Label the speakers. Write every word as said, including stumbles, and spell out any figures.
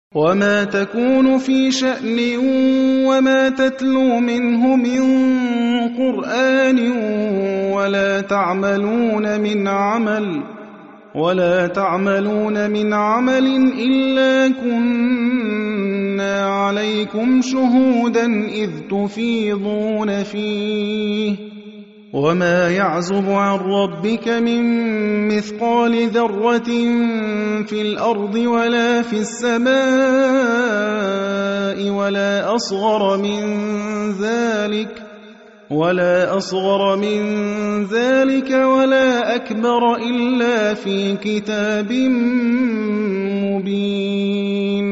Speaker 1: وما تكون في شأن وما تتلو منه من قرآن ولا تعملون من عمل ولا تعملون من عمل إلا كنا عليكم شهودا إذ تفيضون فيه وما يعزب عن ربك من مثقال ذرة في الأرض ولا في السماء ولا أصغر من ذلك ولا أصغر من ذلك ولا أكبر إلا في كتاب مبين